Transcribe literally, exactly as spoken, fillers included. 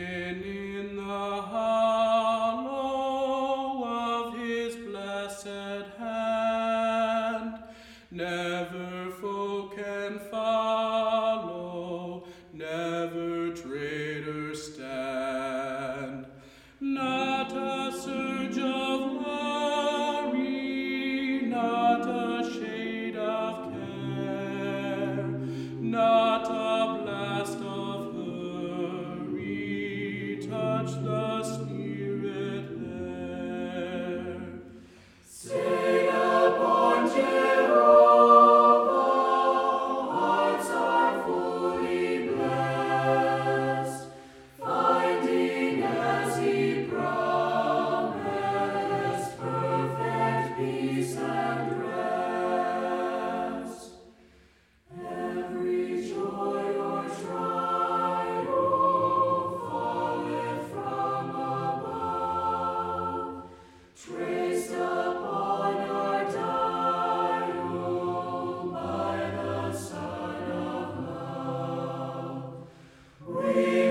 hidden in the hollow of his blessed hand. Never foe can follow, never traitor stand. Not a surge of worry, not a shade of care, not a blast of hurry touch the spirit there. Stay upon Jehovah, hearts are fully blessed, finding as he promised perfect peace and rest. Every joy or trial falleth from above, traced upon our dial by the Son of Love. We